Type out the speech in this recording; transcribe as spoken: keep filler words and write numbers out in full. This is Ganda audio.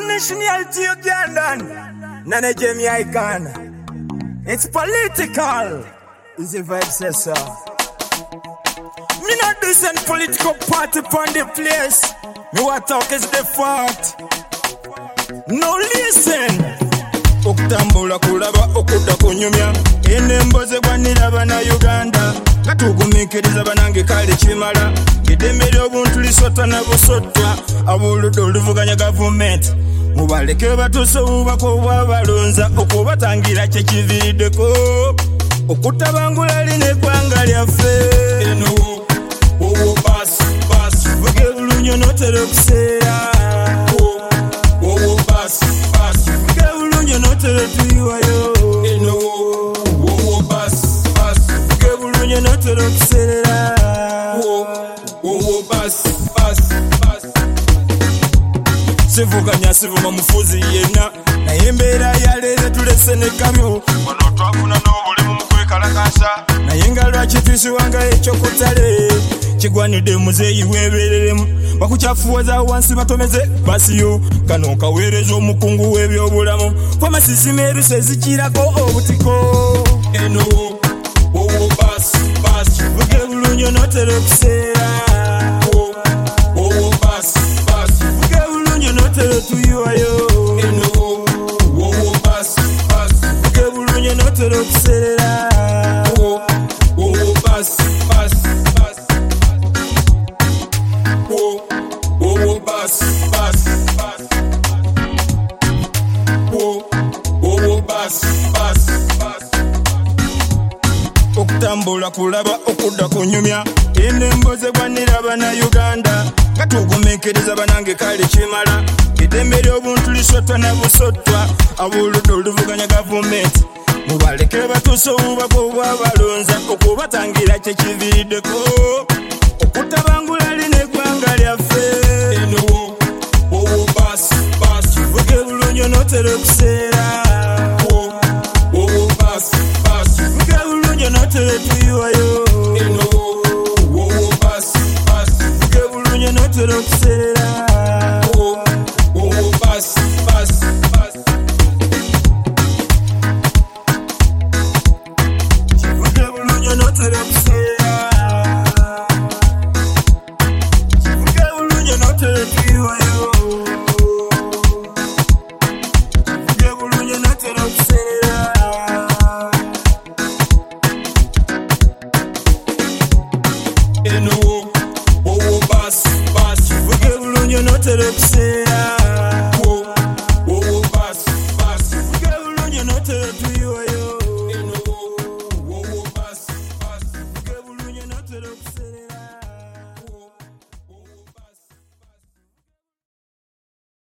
nationality Ugandan. None Jamie Icon. It's political. Is the vibe says so. Me not do send political party upon the place. Me what talk is the fact. No listen. Okutambula kulaba okuda kunyumya enemboze gwanira bana Uganda katugumikiriza banange kale kimala gedemere obuntu lisota na busotwa abuludo oluvuganya government mubaleke batusobuba ko babalonza okubatangira kye kivideko okutabangula line kwanga lyaffe eno owo bas bas vuge bulunyo notero kuseera owo bas bas vuge bulunyo notero tuyiwayo eno owo bas bas vuge bulunyo notero kuseera owo bas bas bas sivuganya sivuma mufuzi yenna naye embeera yaleeze tulese ne kamyo wano twafuna n'obulimu mu kwekalakasa naye nga lwaki twisiwanga ekyokutale kigwanidde muzeeyi weebereremu bakukyafuwaza wansi batomeze basiyo kano kaweereza omukungu w'ebyobulamu famasisima ebisa ezikirako obutiko eno owo bas bas vuge bulunyo notera okuseera owo bas bas vuge bulunyo notera tuyiwayo eno owo bas bas vuge bulunyo notera okuseera owo bas bas bas owo bas bas bas owo bas bas bas okutambula kulaba okudda kunyumya enemboze gwanira bana Uganda katugumikiriza banange kale kimala edembe ly'obuntu lisotwa na busotwa abuludo oluvuganya government mubaleke batusobuba kuba balonza okubatangira kye kivideko okutabangula line gwanga lyaffe eno owo bas bas vuge bulunyo notera okuseera owo bas bas vuge bulunyo notera tuyiwayo eno owo bas bas vuge bulunyo notera okuseera owo bas bas bas vuge bulunyo notera okuseera vuge bulunyo notera tuyiwayo vuge bulunyo notera okuseera eno owo bas bas vuge bulunyo notera okuseera